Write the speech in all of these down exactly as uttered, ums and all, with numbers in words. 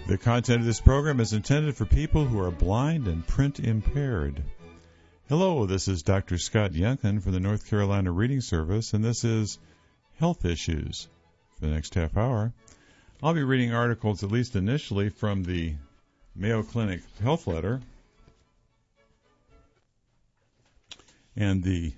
The content of this program is intended for people who are blind and print impaired. Hello, this is Doctor Scott Yunkin from the North Carolina Reading Service, and this is Health Issues. For the next half hour, I'll be reading articles, at least initially, from the Mayo Clinic Health Letter. And the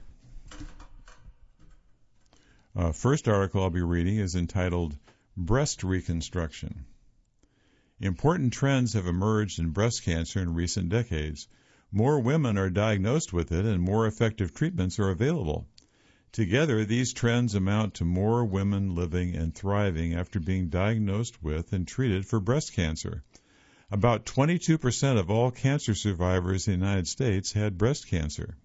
uh, first article I'll be reading is entitled Breast Reconstruction. Important trends have emerged in breast cancer in recent decades. More women are diagnosed with it and more effective treatments are available. Together, these trends amount to more women living and thriving after being diagnosed with and treated for breast cancer. About twenty-two percent of all cancer survivors in the United States had breast cancer.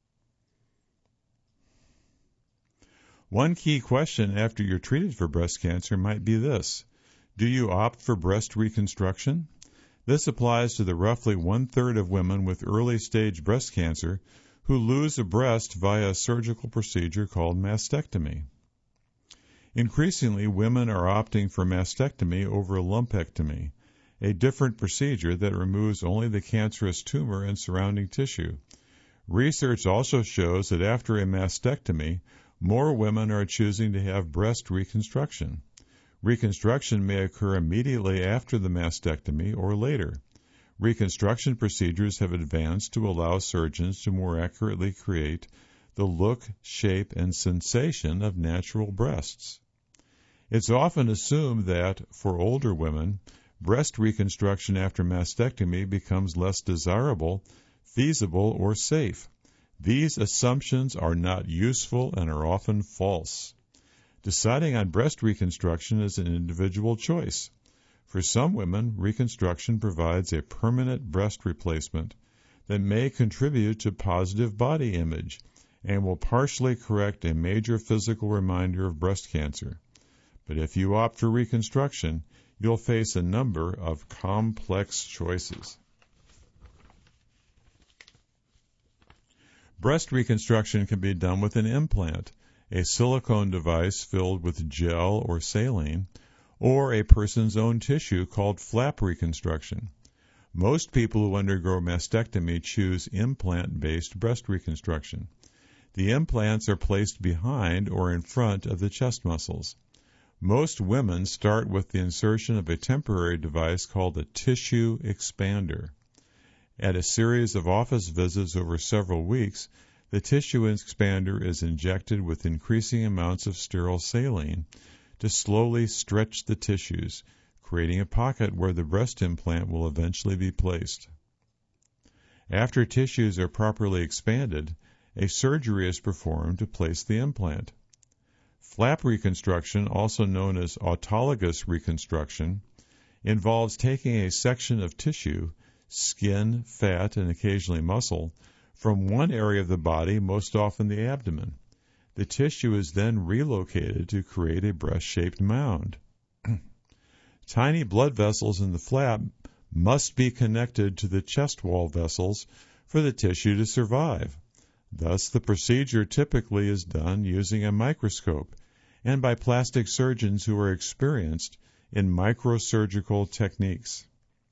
One key question after you're treated for breast cancer might be this: do you opt for breast reconstruction? This applies to the roughly one-third of women with early-stage breast cancer who lose a breast via a surgical procedure called mastectomy. Increasingly, women are opting for mastectomy over lumpectomy, a different procedure that removes only the cancerous tumor and surrounding tissue. Research also shows that after a mastectomy, more women are choosing to have breast reconstruction. Reconstruction may occur immediately after the mastectomy or later. Reconstruction procedures have advanced to allow surgeons to more accurately create the look, shape, and sensation of natural breasts. It's often assumed that, for older women, breast reconstruction after mastectomy becomes less desirable, feasible, or safe. These assumptions are not useful and are often false. Deciding on breast reconstruction is an individual choice. For some women, reconstruction provides a permanent breast replacement that may contribute to positive body image and will partially correct a major physical reminder of breast cancer. But if you opt for reconstruction, you'll face a number of complex choices. Breast reconstruction can be done with an implant, a silicone device filled with gel or saline, or a person's own tissue called flap reconstruction. Most people who undergo mastectomy choose implant-based breast reconstruction. The implants are placed behind or in front of the chest muscles. Most women start with the insertion of a temporary device called a tissue expander. At a series of office visits over several weeks, the tissue expander is injected with increasing amounts of sterile saline to slowly stretch the tissues, creating a pocket where the breast implant will eventually be placed. After tissues are properly expanded, a surgery is performed to place the implant. Flap reconstruction, also known as autologous reconstruction, involves taking a section of tissue, skin, fat, and occasionally muscle, from one area of the body, most often the abdomen. The tissue is then relocated to create a breast-shaped mound. Tiny blood vessels in the flap must be connected to the chest wall vessels for the tissue to survive. Thus, the procedure typically is done using a microscope and by plastic surgeons who are experienced in microsurgical techniques.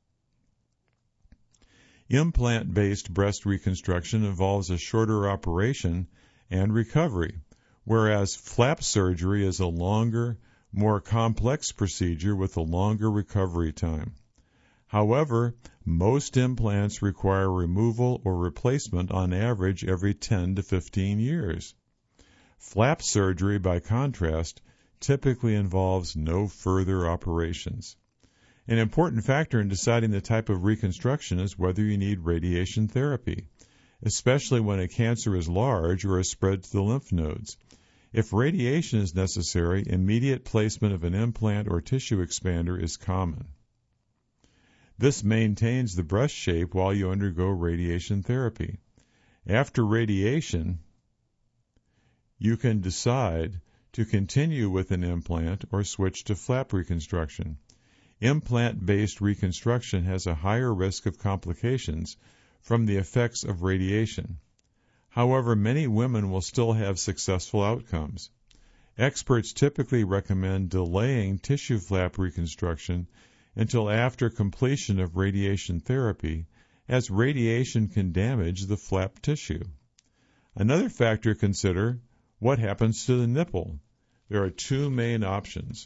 Implant-based breast reconstruction involves a shorter operation and recovery, whereas flap surgery is a longer, more complex procedure with a longer recovery time. However, most implants require removal or replacement on average every ten to fifteen years. Flap surgery, by contrast, typically involves no further operations. An important factor in deciding the type of reconstruction is whether you need radiation therapy, especially when a cancer is large or has spread to the lymph nodes. If radiation is necessary, immediate placement of an implant or tissue expander is common. This maintains the breast shape while you undergo radiation therapy. After radiation, you can decide to continue with an implant or switch to flap reconstruction. Implant-based reconstruction has a higher risk of complications from the effects of radiation. However, many women will still have successful outcomes. Experts typically recommend delaying tissue flap reconstruction until after completion of radiation therapy, as radiation can damage the flap tissue. Another factor to consider: what happens to the nipple? There are two main options.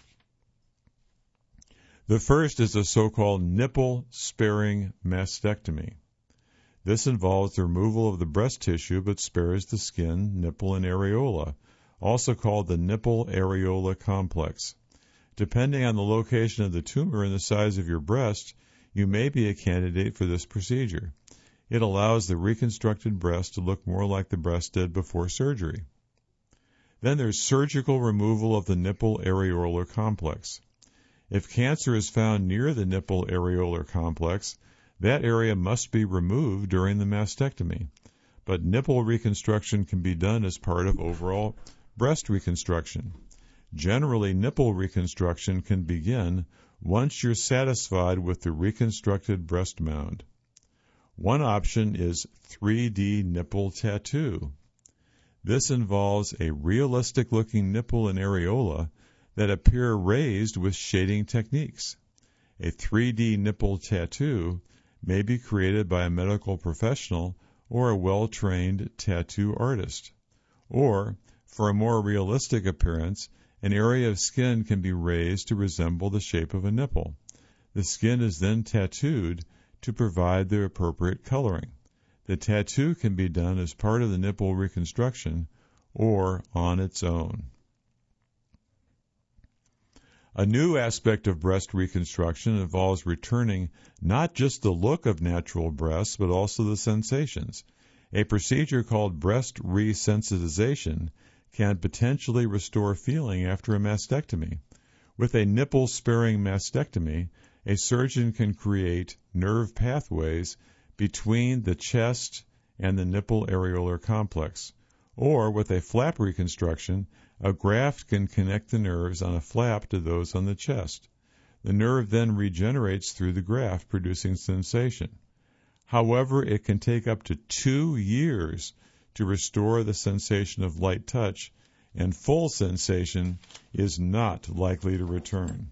The first is a so-called nipple-sparing mastectomy. This involves the removal of the breast tissue but spares the skin, nipple, and areola, also called the nipple-areola complex. Depending on the location of the tumor and the size of your breast, you may be a candidate for this procedure. It allows the reconstructed breast to look more like the breast did before surgery. Then there's surgical removal of the nipple-areolar complex. If cancer is found near the nipple-areolar complex, that area must be removed during the mastectomy. But nipple reconstruction can be done as part of overall breast reconstruction. Generally, nipple reconstruction can begin once you're satisfied with the reconstructed breast mound. One option is three D nipple tattoo. This involves a realistic-looking nipple and areola that appear raised with shading techniques. A three D nipple tattoo may be created by a medical professional or a well-trained tattoo artist. Or, for a more realistic appearance, an area of skin can be raised to resemble the shape of a nipple. The skin is then tattooed to provide the appropriate coloring. The tattoo can be done as part of the nipple reconstruction or on its own. A new aspect of breast reconstruction involves returning not just the look of natural breasts, but also the sensations. A procedure called breast resensitization can potentially restore feeling after a mastectomy. With a nipple-sparing mastectomy, a surgeon can create nerve pathways between the chest and the nipple-areolar complex. Or, with a flap reconstruction, a graft can connect the nerves on a flap to those on the chest. The nerve then regenerates through the graft, producing sensation. However, it can take up to two years to restore the sensation of light touch, and full sensation is not likely to return.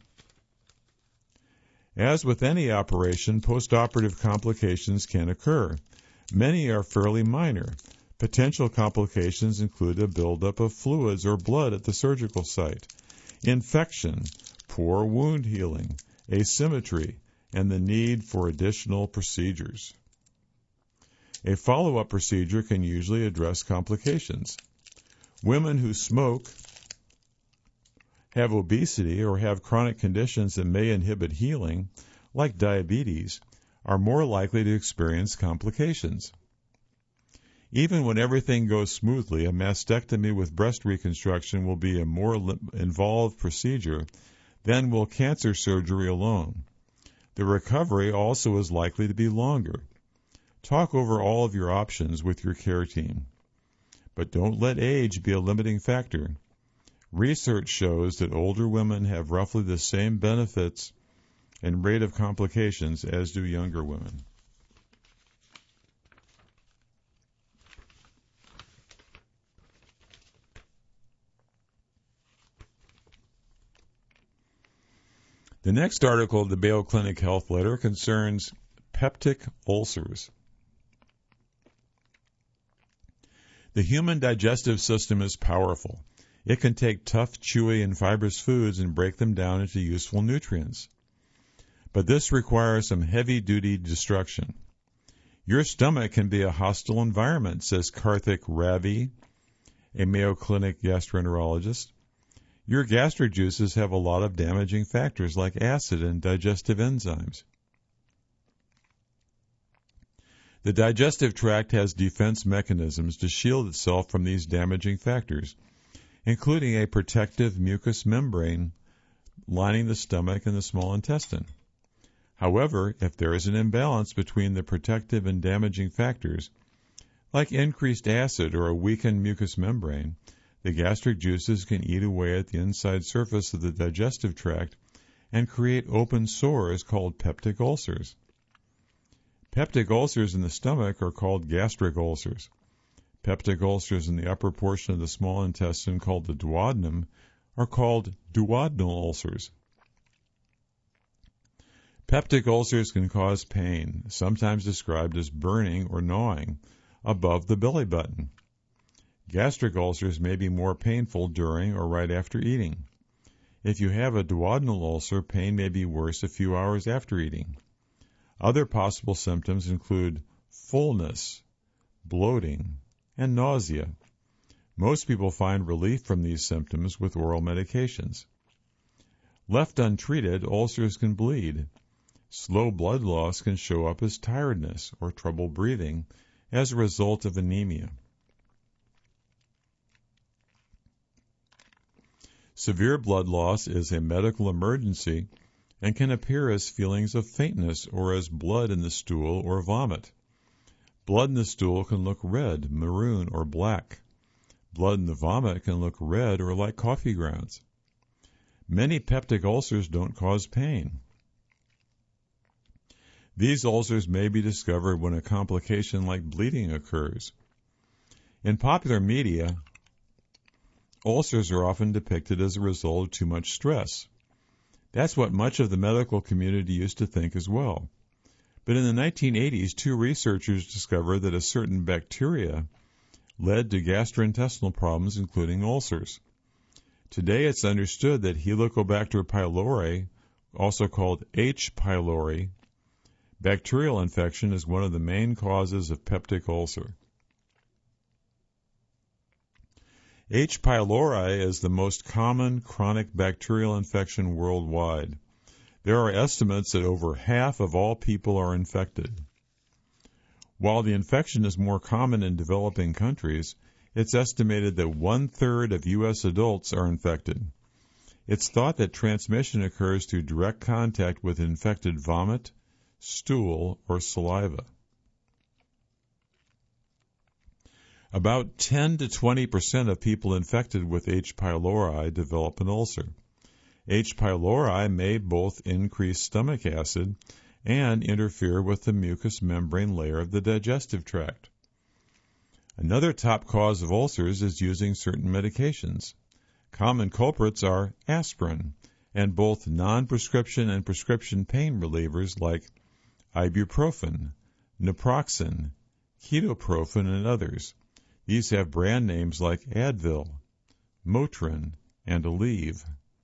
As with any operation, postoperative complications can occur. Many are fairly minor. Potential complications include a buildup of fluids or blood at the surgical site, infection, poor wound healing, asymmetry, and the need for additional procedures. A follow-up procedure can usually address complications. Women who smoke, have obesity, or have chronic conditions that may inhibit healing, like diabetes, are more likely to experience complications. Even when everything goes smoothly, a mastectomy with breast reconstruction will be a more involved procedure than will cancer surgery alone. The recovery also is likely to be longer. Talk over all of your options with your care team. But don't let age be a limiting factor. Research shows that older women have roughly the same benefits and rate of complications as do younger women. The next article of the Mayo Clinic Health Letter concerns peptic ulcers. The human digestive system is powerful. It can take tough, chewy, and fibrous foods and break them down into useful nutrients. But this requires some heavy-duty destruction. Your stomach can be a hostile environment, says Karthik Ravi, a Mayo Clinic gastroenterologist. Your gastric juices have a lot of damaging factors like acid and digestive enzymes. The digestive tract has defense mechanisms to shield itself from these damaging factors, including a protective mucous membrane lining the stomach and the small intestine. However, if there is an imbalance between the protective and damaging factors, like increased acid or a weakened mucous membrane, the gastric juices can eat away at the inside surface of the digestive tract and create open sores called peptic ulcers. Peptic ulcers in the stomach are called gastric ulcers. Peptic ulcers in the upper portion of the small intestine, called the duodenum, are called duodenal ulcers. Peptic ulcers can cause pain, sometimes described as burning or gnawing, above the belly button. Gastric ulcers may be more painful during or right after eating. If you have a duodenal ulcer, pain may be worse a few hours after eating. Other possible symptoms include fullness, bloating, and nausea. Most people find relief from these symptoms with oral medications. Left untreated, ulcers can bleed. Slow blood loss can show up as tiredness or trouble breathing as a result of anemia. Severe blood loss is a medical emergency and can appear as feelings of faintness or as blood in the stool or vomit. Blood in the stool can look red, maroon, or black. Blood in the vomit can look red or like coffee grounds. Many peptic ulcers don't cause pain. These ulcers may be discovered when a complication like bleeding occurs. In popular media, ulcers are often depicted as a result of too much stress. That's what much of the medical community used to think as well. But in the nineteen eighties, two researchers discovered that a certain bacteria led to gastrointestinal problems, including ulcers. Today, it's understood that Helicobacter pylori, also called H. pylori, bacterial infection is one of the main causes of peptic ulcer. H. pylori is the most common chronic bacterial infection worldwide. There are estimates that over half of all people are infected. While the infection is more common in developing countries, it's estimated that one-third of U S adults are infected. It's thought that transmission occurs through direct contact with infected vomit, stool, or saliva. About ten to twenty percent of people infected with H. pylori develop an ulcer. H. pylori may both increase stomach acid and interfere with the mucous membrane layer of the digestive tract. Another top cause of ulcers is using certain medications. Common culprits are aspirin and both non-prescription and prescription pain relievers like ibuprofen, naproxen, ketoprofen, and others. These have brand names like Advil, Motrin, and Aleve.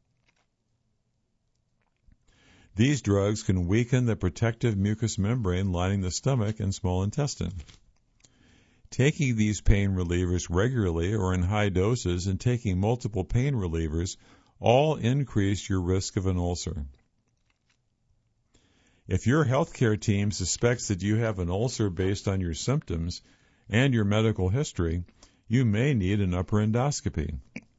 These drugs can weaken the protective mucous membrane lining the stomach and small intestine. Taking these pain relievers regularly or in high doses and taking multiple pain relievers all increase your risk of an ulcer. If your healthcare team suspects that you have an ulcer based on your symptoms and your medical history, you may need an upper endoscopy.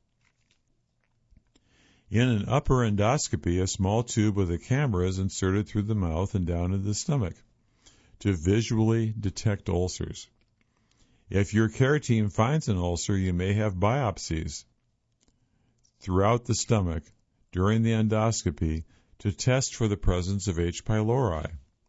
In an upper endoscopy, a small tube with a camera is inserted through the mouth and down into the stomach to visually detect ulcers. If your care team finds an ulcer, you may have biopsies throughout the stomach during the endoscopy to test for the presence of H. pylori.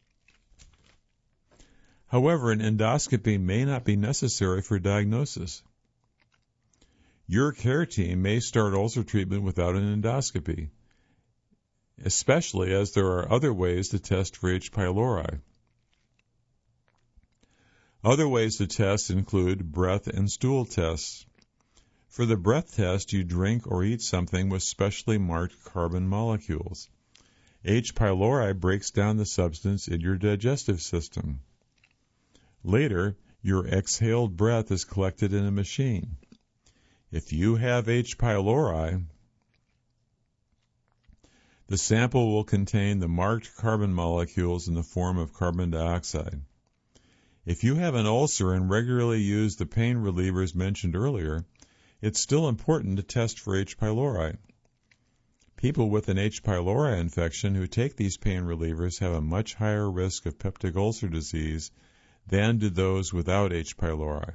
However, an endoscopy may not be necessary for diagnosis. Your care team may start ulcer treatment without an endoscopy, especially as there are other ways to test for H. pylori. Other ways to test include breath and stool tests. For the breath test, you drink or eat something with specially marked carbon molecules. H. pylori breaks down the substance in your digestive system. Later, your exhaled breath is collected in a machine. If you have H. pylori, the sample will contain the marked carbon molecules in the form of carbon dioxide. If you have an ulcer and regularly use the pain relievers mentioned earlier, it's still important to test for H. pylori. People with an H. pylori infection who take these pain relievers have a much higher risk of peptic ulcer disease than do those without H. pylori.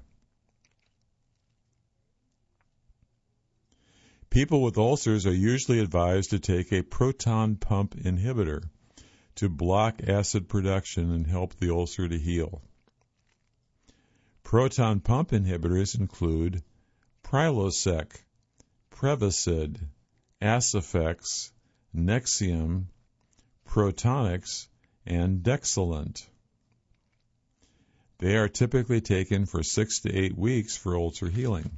People with ulcers are usually advised to take a proton pump inhibitor to block acid production and help the ulcer to heal. Proton pump inhibitors include Prilosec, Prevacid, Acifex, Nexium, Protonix, and Dexilant. They are typically taken for six to eight weeks for ulcer healing.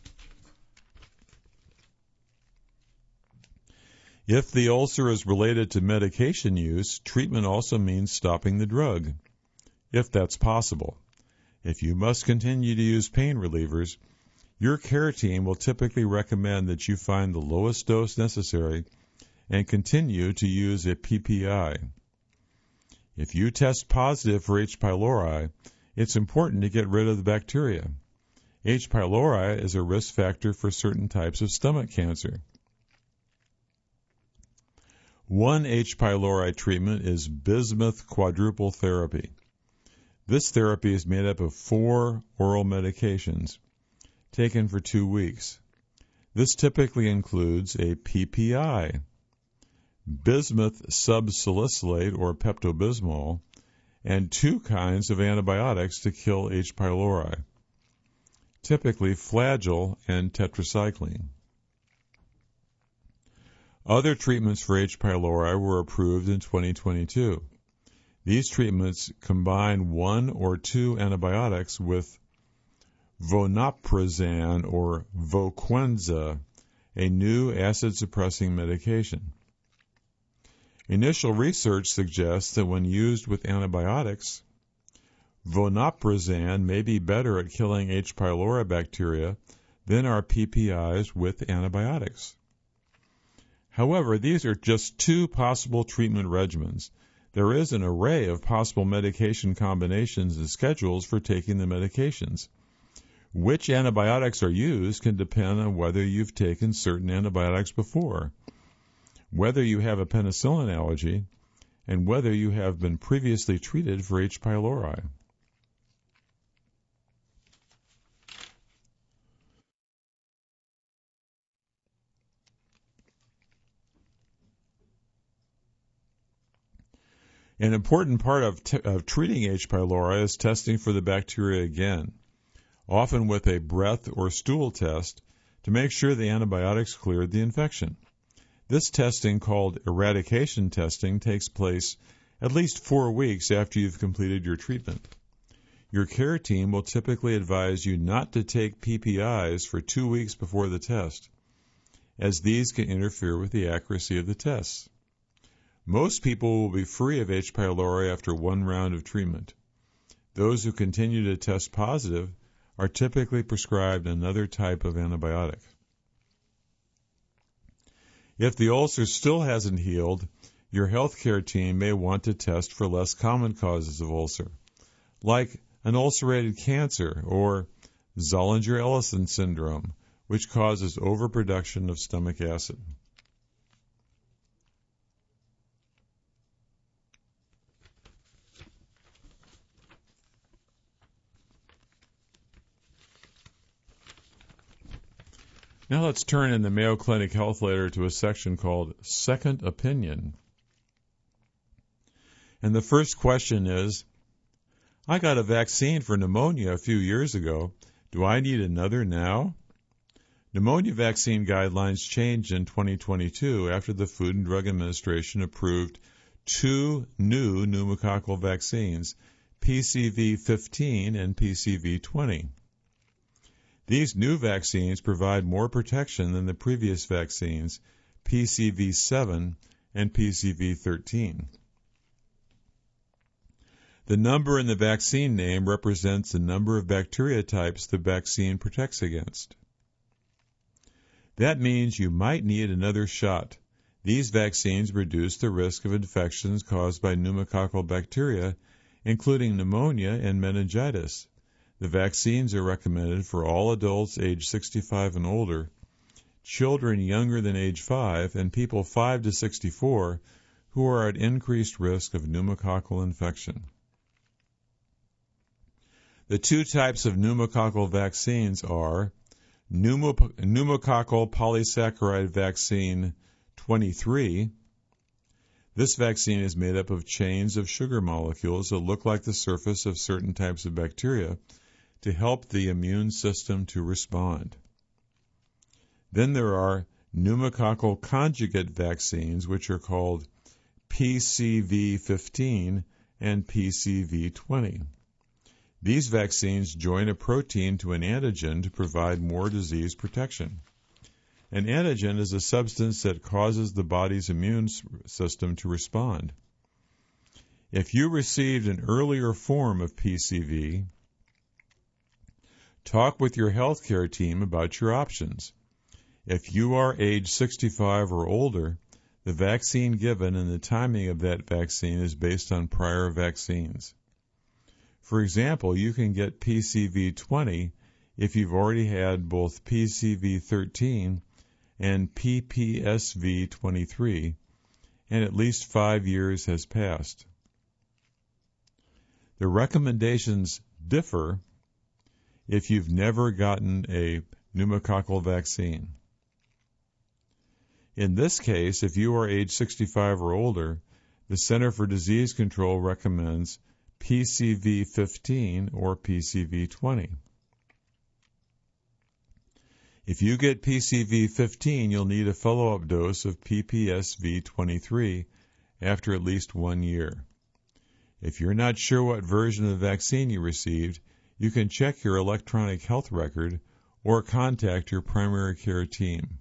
If the ulcer is related to medication use, treatment also means stopping the drug, if that's possible. If you must continue to use pain relievers, your care team will typically recommend that you find the lowest dose necessary and continue to use a P P I. If you test positive for H. pylori, it's important to get rid of the bacteria. H. pylori is a risk factor for certain types of stomach cancer. One H. pylori treatment is bismuth quadruple therapy. This therapy is made up of four oral medications taken for two weeks. This typically includes a P P I, bismuth subsalicylate or Pepto-Bismol, and two kinds of antibiotics to kill H. pylori, typically Flagyl and tetracycline. Other treatments for H. pylori were approved in twenty twenty-two. These treatments combine one or two antibiotics with vonoprazan or Voquenzza, a new acid-suppressing medication. Initial research suggests that when used with antibiotics, vonoprazan may be better at killing H. pylori bacteria than are P P Is with antibiotics. However, these are just two possible treatment regimens. There is an array of possible medication combinations and schedules for taking the medications. Which antibiotics are used can depend on whether you've taken certain antibiotics before, whether you have a penicillin allergy, and whether you have been previously treated for H. pylori. An important part of, t- of treating H. pylori is testing for the bacteria again, often with a breath or stool test to make sure the antibiotics cleared the infection. This testing, called eradication testing, takes place at least four weeks after you've completed your treatment. Your care team will typically advise you not to take P P Is for two weeks before the test, as these can interfere with the accuracy of the tests. Most people will be free of H. pylori after one round of treatment. Those who continue to test positive are typically prescribed another type of antibiotic. If the ulcer still hasn't healed, your healthcare team may want to test for less common causes of ulcer, like an ulcerated cancer or Zollinger-Ellison syndrome, which causes overproduction of stomach acid. Now let's turn in the Mayo Clinic Health Letter to a section called Second Opinion. And the first question is, I got a vaccine for pneumonia a few years ago. Do I need another now? Pneumonia vaccine guidelines changed in twenty twenty-two after the Food and Drug Administration approved two new pneumococcal vaccines, P C V fifteen and P C V twenty. These new vaccines provide more protection than the previous vaccines, P C V seven and P C V thirteen. The number in the vaccine name represents the number of bacteria types the vaccine protects against. That means you might need another shot. These vaccines reduce the risk of infections caused by pneumococcal bacteria, including pneumonia and meningitis. The vaccines are recommended for all adults age sixty-five and older, children younger than age five, and people five to sixty-four who are at increased risk of pneumococcal infection. The two types of pneumococcal vaccines are pneumococcal polysaccharide vaccine twenty-three. This vaccine is made up of chains of sugar molecules that look like the surface of certain types of bacteria to help the immune system to respond. Then there are pneumococcal conjugate vaccines, which are called P C V fifteen, and P C V twenty. These vaccines join a protein to an antigen to provide more disease protection. An antigen is a substance that causes the body's immune system to respond. If you received an earlier form of P C V, talk with your healthcare team about your options. If you are age sixty-five or older, the vaccine given and the timing of that vaccine is based on prior vaccines. For example, you can get P C V twenty if you've already had both P C V thirteen and P P S V twenty-three, and at least five years has passed. The recommendations differ if you've never gotten a pneumococcal vaccine. In this case, if you are age sixty-five or older, the Center for Disease Control recommends P C V fifteen or P C V twenty. If you get P C V fifteen, you'll need a follow-up dose of P P S V twenty-three after at least one year. If you're not sure what version of the vaccine you received, you can check your electronic health record or contact your primary care team.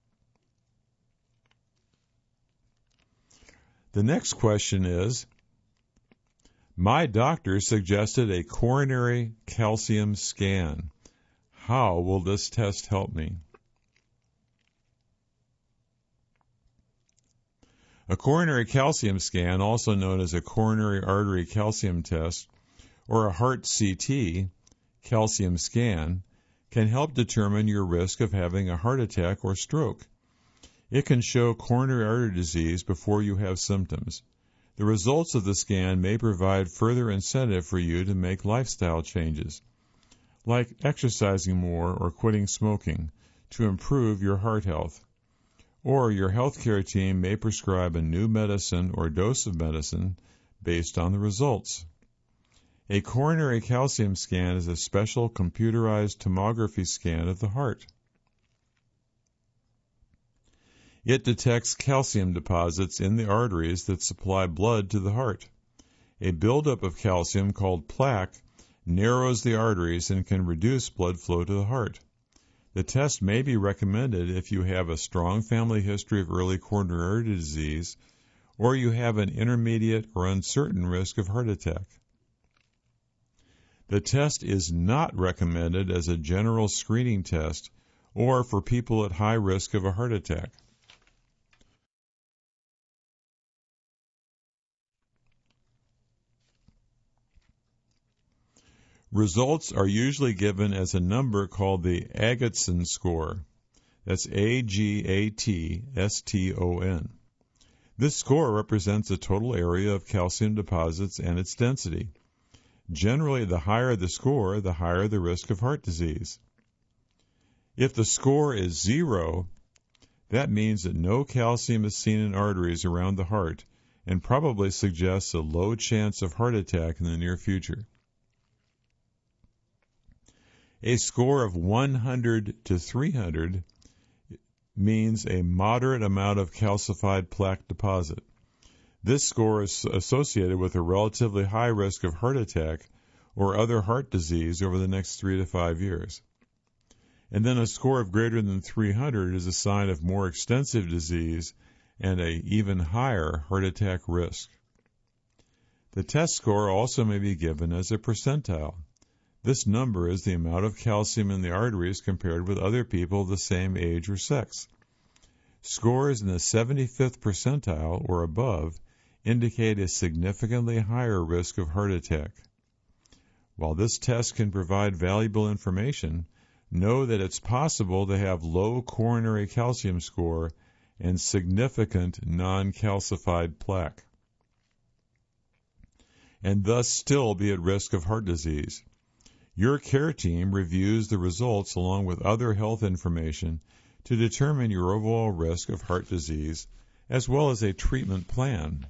The next question is, my doctor suggested a coronary calcium scan. How will this test help me? A coronary calcium scan, also known as a coronary artery calcium test or a heart C T calcium scan, can help determine your risk of having a heart attack or stroke. It can show coronary artery disease before you have symptoms. The results of the scan may provide further incentive for you to make lifestyle changes, like exercising more or quitting smoking, to improve your heart health. Or your healthcare team may prescribe a new medicine or dose of medicine based on the results. A coronary calcium scan is a special computerized tomography scan of the heart. It detects calcium deposits in the arteries that supply blood to the heart. A buildup of calcium called plaque narrows the arteries and can reduce blood flow to the heart. The test may be recommended if you have a strong family history of early coronary artery disease or you have an intermediate or uncertain risk of heart attack. The test is not recommended as a general screening test or for people at high risk of a heart attack. Results are usually given as a number called the Agatston score. That's A G A T S T O N. This score represents the total area of calcium deposits and its density. Generally, the higher the score, the higher the risk of heart disease. If the score is zero, that means that no calcium is seen in arteries around the heart and probably suggests a low chance of heart attack in the near future. A score of one hundred to three hundred means a moderate amount of calcified plaque deposit. This score is associated with a relatively high risk of heart attack or other heart disease over the next three to five years. And then a score of greater than three hundred is a sign of more extensive disease and an even higher heart attack risk. The test score also may be given as a percentile. This number is the amount of calcium in the arteries compared with other people of the same age or sex. Scores in the seventy-fifth percentile or above indicate a significantly higher risk of heart attack. While this test can provide valuable information, know that it's possible to have low coronary calcium score and significant non-calcified plaque, and thus still be at risk of heart disease. Your care team reviews the results along with other health information to determine your overall risk of heart disease, as well as a treatment plan.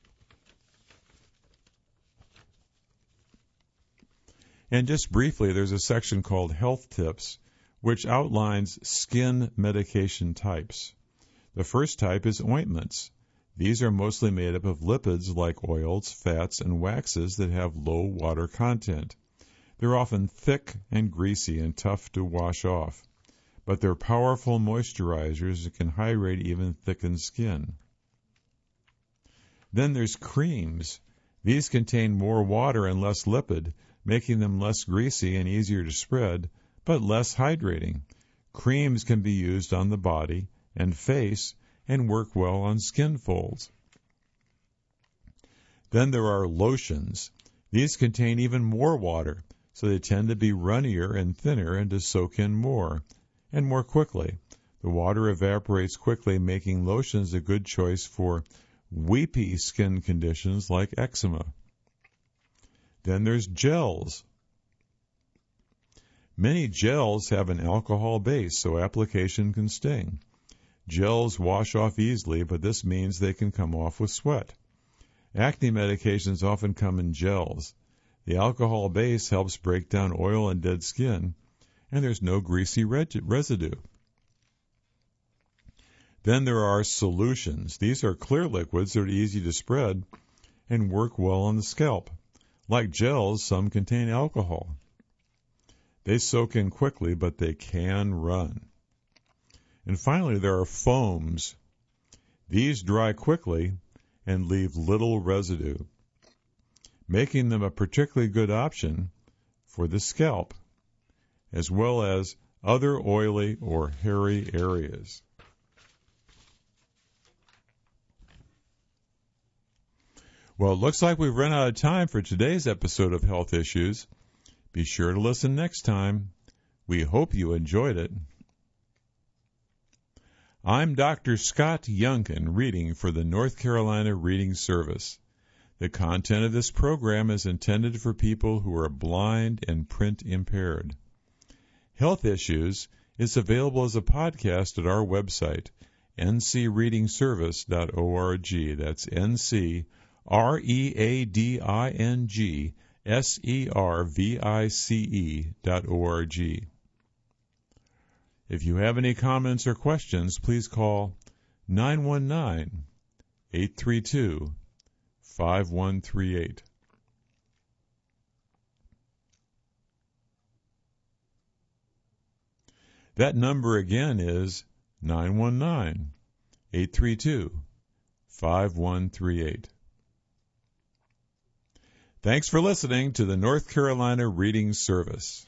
And just briefly, there's a section called Health Tips, which outlines skin medication types. The first type is ointments. These are mostly made up of lipids like oils, fats, and waxes that have low water content. They're often thick and greasy and tough to wash off, but they're powerful moisturizers that can hydrate even thickened skin. Then there's creams. These contain more water and less lipid, making them less greasy and easier to spread, but less hydrating. Creams can be used on the body and face and work well on skin folds. Then there are lotions. These contain even more water, so they tend to be runnier and thinner and to soak in more, and more quickly. The water evaporates quickly, making lotions a good choice for weepy skin conditions like eczema. Then there's gels. Many gels have an alcohol base, so application can sting. Gels wash off easily, but this means they can come off with sweat. Acne medications often come in gels. The alcohol base helps break down oil and dead skin, and there's no greasy residue. Then there are solutions. These are clear liquids that are easy to spread and work well on the scalp. Like gels, some contain alcohol. They soak in quickly, but they can run. And finally, there are foams. These dry quickly and leave little residue, making them a particularly good option for the scalp, as well as other oily or hairy areas. Well, it looks like we've run out of time for today's episode of Health Issues. Be sure to listen next time. We hope you enjoyed it. I'm Doctor Scott Youngkin, reading for the North Carolina Reading Service. The content of this program is intended for people who are blind and print impaired. Health Issues is available as a podcast at our website, n c reading service dot org. That's N C R E A D I N G S E R V I C E dot O R G. If you have any comments or questions, please call nine one nine, eight three two, five one three eight. That number again is nine one nine, eight three two, five one three eight. Thanks for listening to the North Carolina Reading Service.